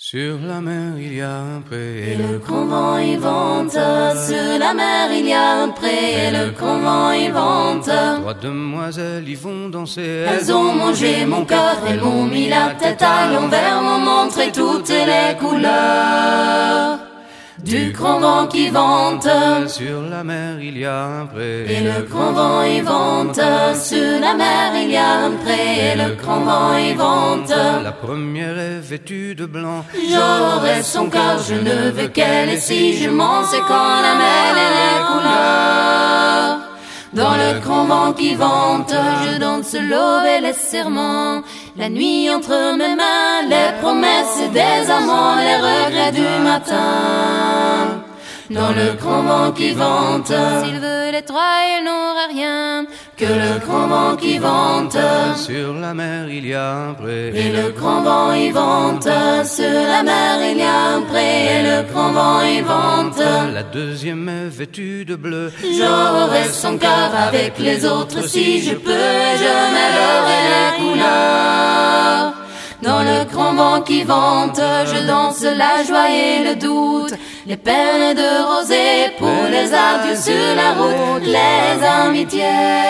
Sur la mer il y a un pré, et le grand vent y vente. Sur la mer il y a un pré, et le grand vent y vente. Trois demoiselles y vont danser, elles ont mangé mon cœur, elles m'ont mis la tête à l'envers, m'ont montré toutes les couleurs du grand vent qui vente. Sur la mer il y a un pré, et le grand vent y vente. Sur la mer il y a un pré, et le grand vent y vente. La première est vêtue de blanc, j'aurai son cœur, je ne veux qu'elle, et si je m'en sais quand la mer et les couleurs. Dans le grand vent qui vente, je danse l'aube et les serments. La nuit entre mes mains, les promesses des amants, les regrets du matin. Dans le grand vent qui vente, s'il veut les trois, il n'aura rien que le grand vent qui vente. Sur la mer il y a un pré, et le grand vent y vente. Sur la mer il y a un pré, et le grand vent y vente. La deuxième est vêtue de bleu, j'aurai son cœur avec les autres si je peux, et je mêlerai les couleurs. Dans le grand vent qui vente, je danse la joie et le doute, les perles de rosée pour les adieux sur la route, les amitiés.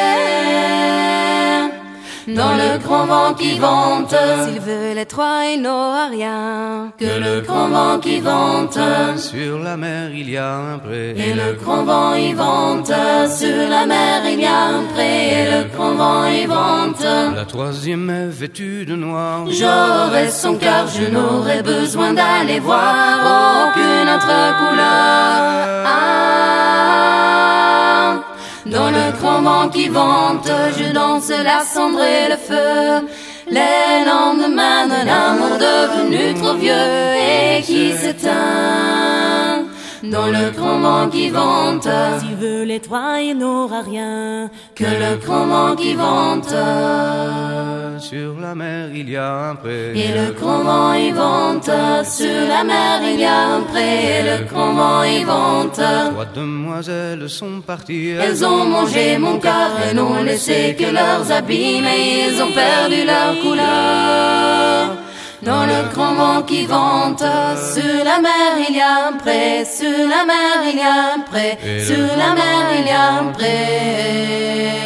Dans le grand vent qui vente, s'il veut les trois, il n'aura rien que le grand vent qui vente. Sur la mer il y a un pré, et le grand vent y vente. Sur la mer il y a un pré, et le grand vent y vente. La troisième est vêtue de noir, j'aurai son cœur, je n'aurai besoin d'aller voir aucune autre couleur. Dans le grand vent qui vente, je danse la cendre et le feu, les lendemains d'un amour devenu trop vieux et qui s'éteint. Dans le grand vent qui vente, s'il veut les trois, il n'aura rien que le grand vent qui vente. Sur la mer il y a un pré, et le grand vent y vente. Sur la mer il y a un pré, et le grand vent y vente. Trois demoiselles sont parties, elles ont mangé mon cœur et n'ont laissé que leurs habits, mais ils ont perdu leur couleur. Dans le grand vent qui vente, sur la mer il y a un pré, sur la mer il y a un pré, sur la mer il y a un pré.